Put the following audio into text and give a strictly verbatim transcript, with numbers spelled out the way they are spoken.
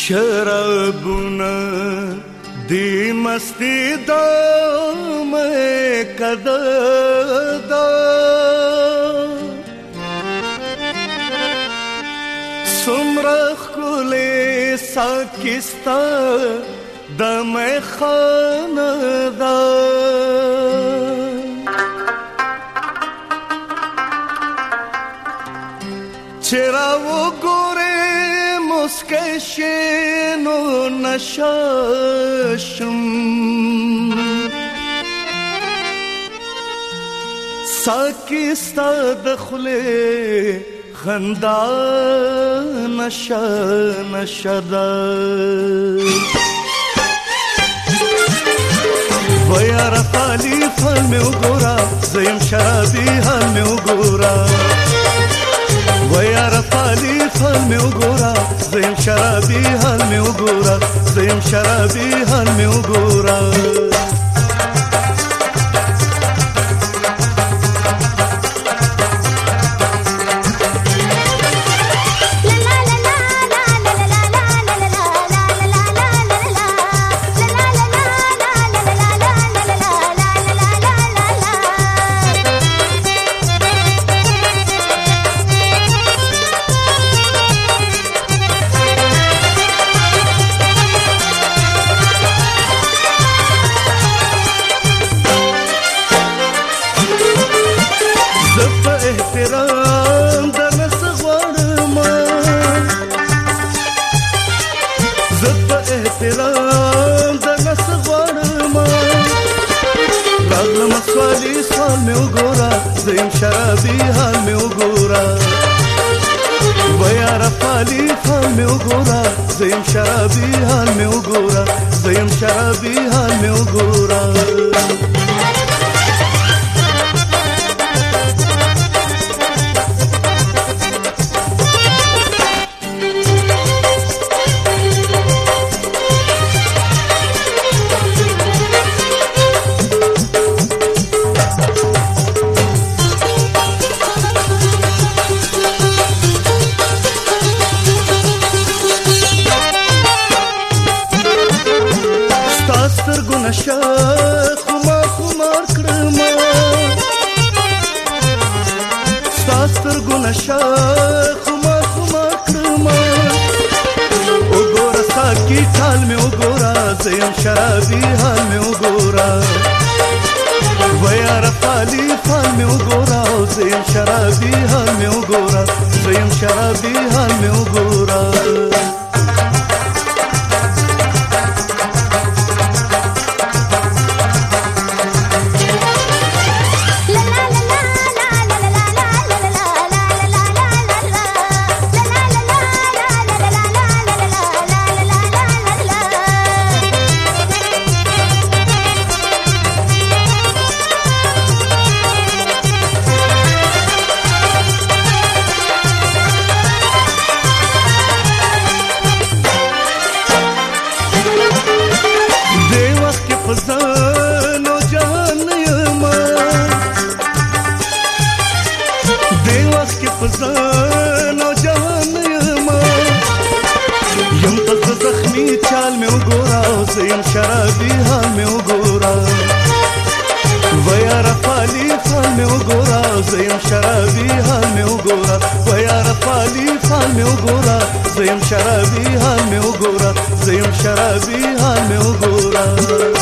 शराबुना दी मस्ती दा मैं कददा सुमरख कुले साकिस्ता दा मैं खानदा चेरा वो गोरे मुस्कशेनो नशाशम साकिस्ता दखले खंदा नशा नशदा वया रफाली फल में उगोरा ज़यम शराबी हाल में उगोरा वया रफाली फल में उगोरा ज़यम शराबी हाल में उगोरा ज़यम शराबी हाल में उगोरा احترام در نسغوارم زد احترام در نسغوارم راغلم سوالی سوال میں اگورا زیم شرابی حال میں اگورا ویا رفالی فال میں اگورا زیم شرابی حال میں اگورا زیم شرابی حال میں اگورا नशा खुमा खुमार करमा शास्त्र गुनशा खुमा खुमार करमा उगोरा साकी ठाल में उगोरा ज़यम शराबी हाल में उगोरा वया रफाली फाल में उगोरा ज़यम शराबी हाल में उगोरा ज़यम शराबी हाल में उगोरा फज़ानो जान यमा देवस के फज़ानो जान यमा यम तक ज़ख्मी चाल में उगोरा ज़यम शराबी हाल में उगोरा वया रफाली फाल में उगोरा ज़यम शराबी हाल में उगोरा वया रफाली फाल में उगोरा ज़यम शराबी हाल में उगोरा ज़यम शराबी हाल में उगोरा